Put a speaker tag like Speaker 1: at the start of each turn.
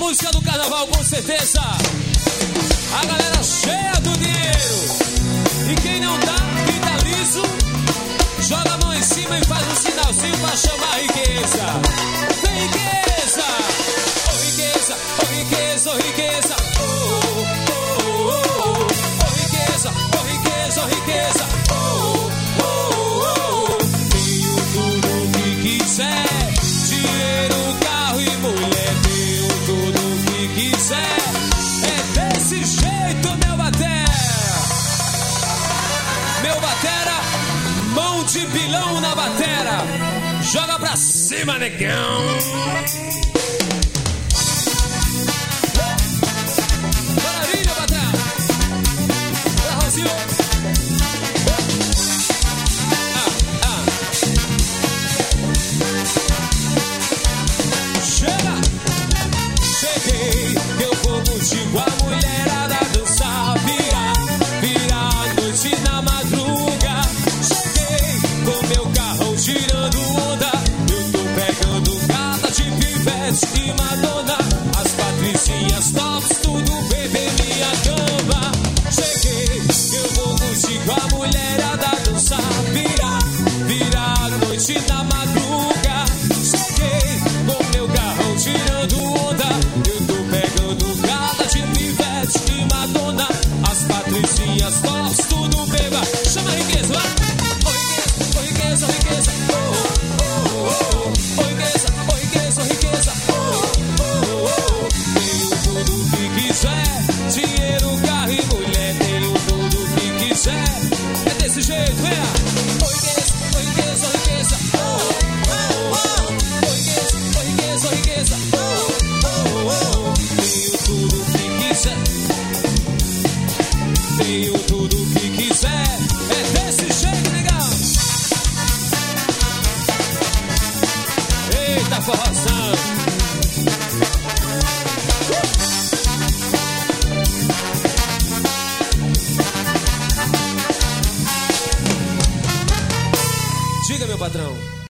Speaker 1: música do carnaval, com certeza. A galera cheia do dinheiro. E quem não dá, fica liso, joga a mão em cima e faz um sinalzinho pra chamar a riqueza. Vem riqueza! Oh riqueza, oh riqueza, oh riqueza. Oh, oh, oh, oh, oh riqueza, oh riqueza, oh riqueza. Oh, oh, oh, oh. Tenho tudo que quiser, dinheiro, carro e mulher. Tenho tudo que quiser. É desse jeito, meu batera. Meu batera, mão de pilão na batera. Joga pra cima, negão. Maravilha, batera. Bora, Rosinho. Chega. Cheguei, eu vou contigo, a mulherada dançar, virar a noite na madruga. Cheguei com meu carrão girando onda. Eu tô pegando gata de pivete e Madonna. As patricinhas tops, tudo bebê minha cama. Cheguei, eu vou contigo, a mulherada dançar, virar a noite na madruga. Cheguei com meu carrão girando onda. Eu tô pegando gata de pivete e Madonna. As patricinhas tops, tudo beba. Chama a riqueza, vai! Oh riqueza, oh riqueza, oh riqueza. Oh, oh, oh, oh. Oh riqueza, oh riqueza, oh riqueza. Oh, oh, oh. Tenho tudo que quiser, dinheiro, carro e mulher. Tenho tudo que quiser. É desse jeito, venha! Oh riqueza, oh riqueza, oh riqueza. Oh, oh, oh. Oh riqueza, oh riqueza, oh riqueza. Oh, oh, oh. Tenho tudo que quiser. Tenho tudo que quiser. É desse jeito, negão. Eita, forrozão. Diga, meu patrão.